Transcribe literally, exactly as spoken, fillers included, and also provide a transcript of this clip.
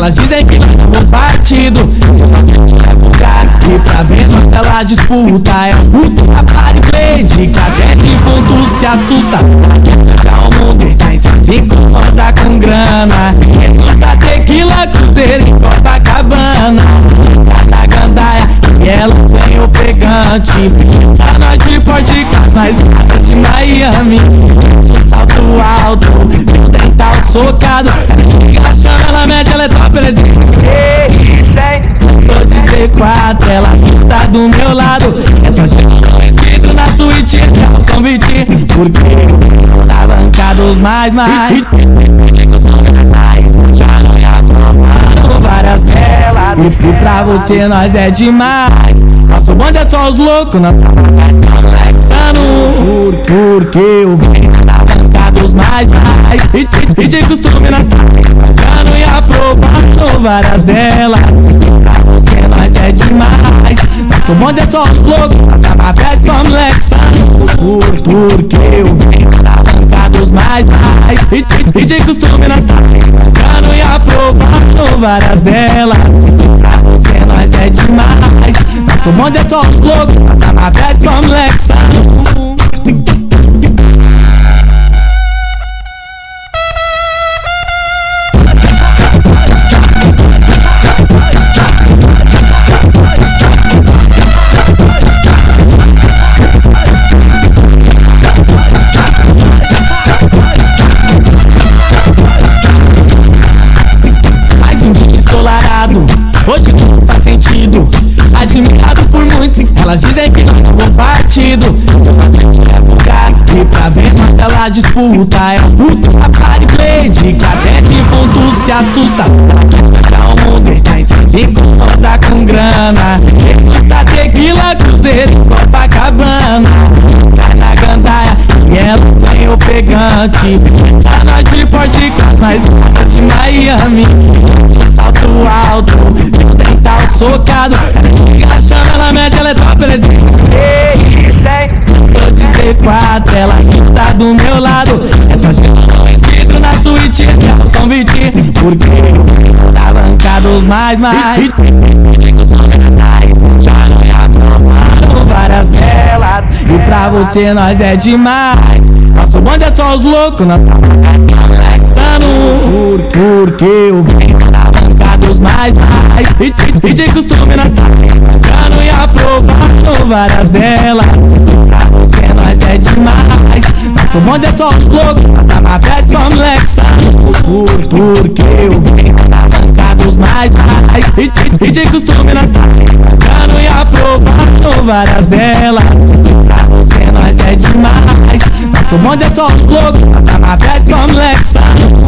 Elas dizem que nós somos partido, se nós é vulgar. E pra ver nós ela disputa, é o puto Apari Blade, que até de ponto se assusta. Já o mundo sem se incomoda com grana. Escuta tequila, cruzeiro em Copacabana. Na gandaia, e ela vem ofegante. Tá nós de Porsche, nós nada de Miami. De salto alto, meu dental socado. Ela chama, ela mete, ela é top, ela é tô de C quatro, ela tá do meu lado. Essa geração é escrito na suíte, já o convite. Porque na bancada os mais, mais já não é aprovado várias telas. E, e pra você nós é demais. Nosso bonde é só os loucos, nós tá flexando. Porque o bem na bancada os mais, mais E, e, e de costume nós tá já não é aprovado várias delas. Pra você nós é demais. Nosso bonde é só os loucos, nós tá na festa só flexando. Por, porque o bem na bancada os mais, mais E, e, e de costume nós tá já não é aprovado várias delas. Pra você nós é demais. Nosso bonde é só os loucos, nós tá na festa só flexando. Hoje não faz sentido, admirado por muitos. Elas dizem que nós somos partido, se nós é vulgar. E pra ver nós ela disputa, é o puto Apari Blade, que até de ponto se assusta. Ela quer o mundo sem se incomoda com grana. Escuta tequila, cruzeiro em Copacabana. Cai na gandaia, e ela vem ofegante. Tá nós de Porsche, nós nada de Miami. De salto alto, meu dental socado. Ela chama, ela mete, ela é top, ela é tô de C quatro, ela tá do meu lado. Essa geração é escrito na suíte, já o convite. Porque tá bancada os mais, mais já não é aprovado várias delas. E pra você nós é demais. Nosso bonde é só os loucos, nós tá flexando. Porque o bem tá bancada os mais, mais E, e de costume nós tá já não é aprovado várias delas. Pra você nós é demais. Nosso bonde é só os loucos, nós tá na festa só flexando. Porque o bem tá bancada os mais, mais E, e de costume nós tá já não é aprovado várias delas. Pra você nós é demais. Nosso bonde é só os loucos, nós tá na festa só flexando.